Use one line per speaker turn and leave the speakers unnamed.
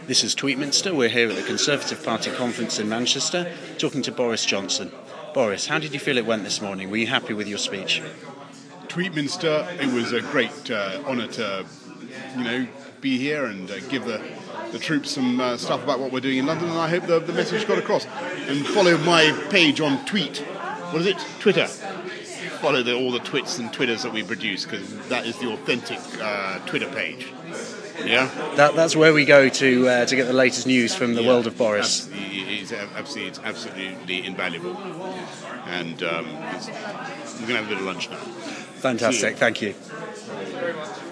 This is Tweetminster. We're here at the Conservative Party conference in Manchester, talking to Boris Johnson. Boris, how did you feel it went this morning? Were you happy with your speech?
Tweetminster, it was a great honour to, be here and give the troops some stuff about what we're doing in London, and I hope the message got across. And follow my page on Twitter. Follow all the twits and twitters that we produce, because that is the authentic Twitter page. Yeah,
that's where we go to get the latest news from the world of Boris.
It's absolutely invaluable, and we're going to have a bit of lunch now.
Fantastic, thank you.